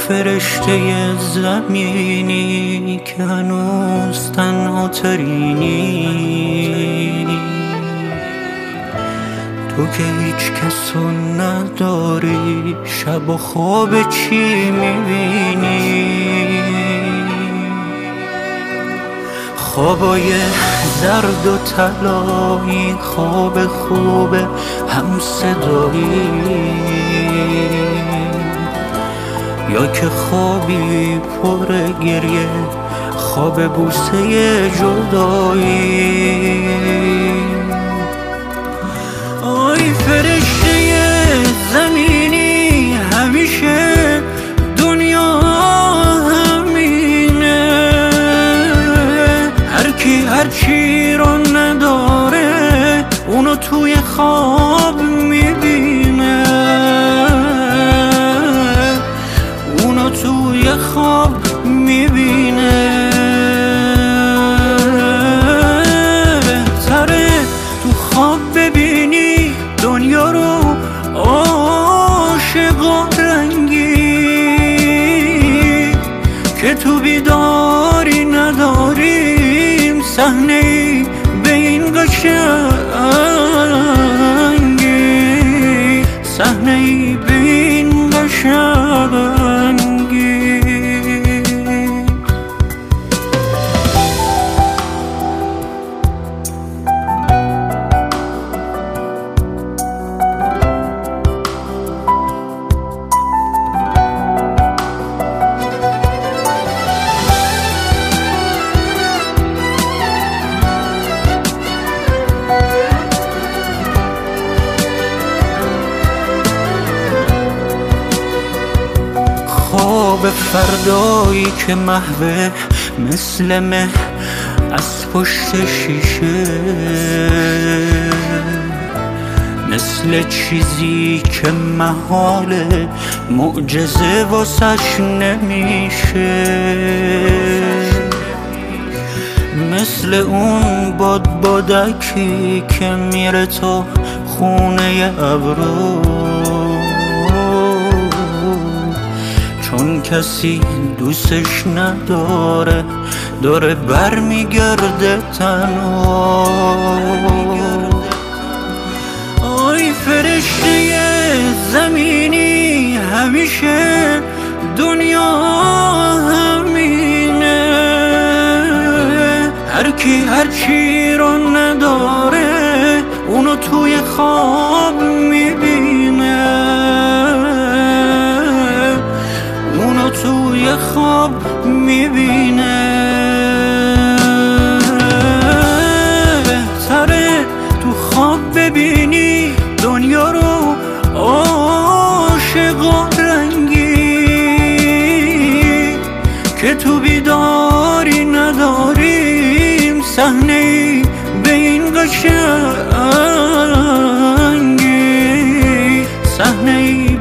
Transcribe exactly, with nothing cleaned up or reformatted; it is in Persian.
فرشته زمینی که هنوز تنها ترینی، تو که هیچ کسو نداری، شب و خواب چی میبینی؟ خوابای زرد و طلایی، خواب خوب هم صدایی، یا که خوابی پر گریه، خواب بوسه جدایی. آی فرشته زمینی، همیشه دنیا همینه، هر کی هر چی رو نداره اونو توی خواب میبینه، اونو توی خواب میبینه. بهتره تو خواب ببینی دنیا رو عاشق و رنگی، که تو بیداری نداریم صحنه‌ای به این قشنگی، صحنه‌ای به این قشنگی. خواب فردایی که محوه مثل مه از پشت شیشه، مثل چیزی که محاله معجزه واسش نمیشه، مثل اون باد بادکی که میره تو خونه ابرو، چون کسی دوستش نداره داره بر میگرده تنها. آی فرشته زمینی، همیشه دنیا همینه، هر کی هر چی رو نداره اونو توی خواب میبینه، اونو توی خواب میبینه. بهتره تو خواب ببینی دنیا رو عاشق و رنگی، که تو بیداری نداریم صحنه‌ای به این قشنگی، صحنه‌ای